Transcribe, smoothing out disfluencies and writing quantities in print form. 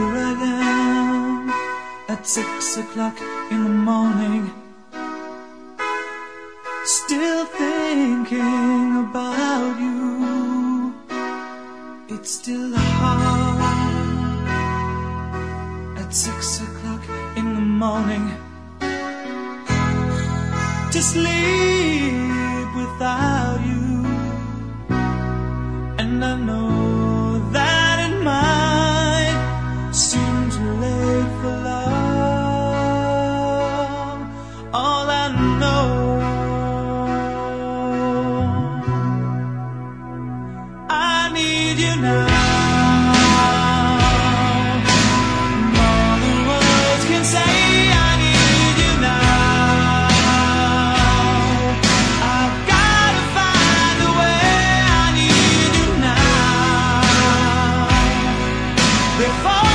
here I am at 6 o'clock in the morning, still thinking about you. It's still hard at 6 o'clock in the morning to sleep without you. And I know that it might seem too late for love. All I know, I need you now. More than words can say, I need you now. I've gotta find a way, I need you now. Before